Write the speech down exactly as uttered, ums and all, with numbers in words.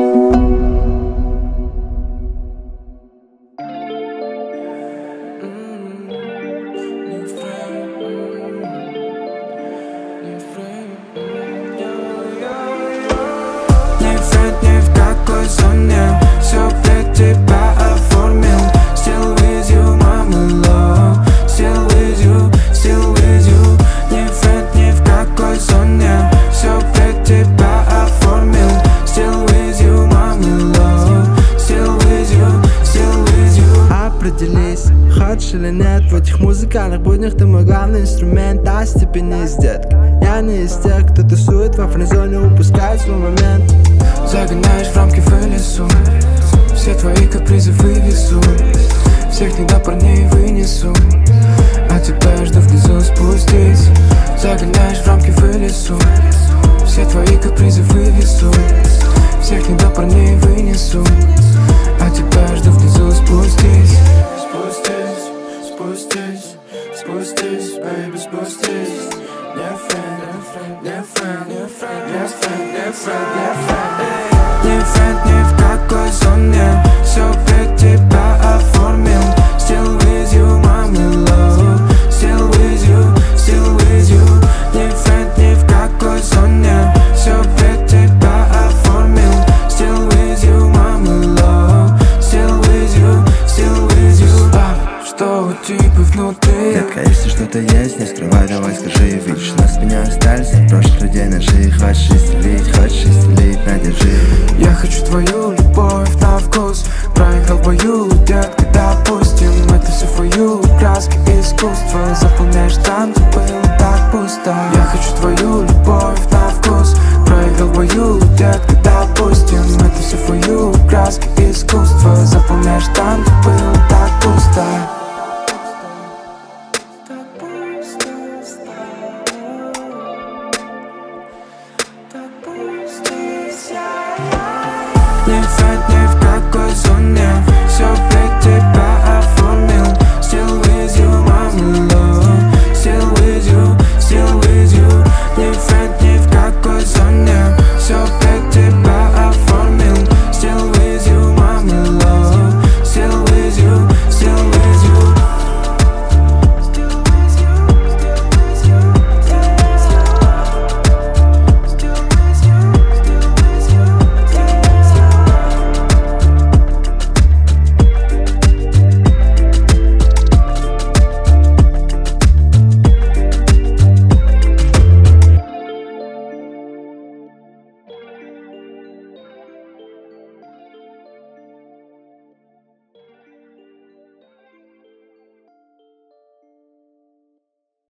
Все для тебя оформил. Still with you, mama love. Still with you, still with you. Ни френд, ни в какой зоне. Все для тебя оформил. Still with you, mama love. Still with you, still with you. Определись, хочешь или нет. В этих музыкальных буднях ты мой главный инструмент. А степенись, детка. Я не из тех, кто тусует во френдзоне, упускает свой момент. Загоняешь в рамки в лесу. Все твои капризы вывезу. Всех не до парней вынесу. А тебя жду внизу, спустись. Загоняешь в рамки в лесу. Все твои капризы вывезу. Всех не до парней вынесу. А тебя жду внизу, спустись. Спустись, спустись, спустись, baby, спустись. Не френд, не френд, не френд, не френд, не френд, не френд. Ни френд, ни в какой зоне. Все для тебя оформил. Still with you, mama love. Still with you, still with you. Ни френд, ни в какой зоне. Все для тебя оформил. Still with you, mama love. Still with you, still with you. А, что у тебя внутри? Детка, если что-то есть, не скрывай, давай скажи. Видишь, нас меня остались от прошлых людей ножи. Хочешь исцелить, хочешь исцелить, надержи. Я хочу твою любовь на вкус. Проиграл бою, детка, допустим. Это все for you, краски искусства. Заполняешь там, где было так пусто. Я хочу твою любовь на вкус. Проиграл бою, детка, допустим. Это все for you, краски искусства. Заполняешь там, где было так пусто. Ни френд, ни в какой зоне. Все для тебя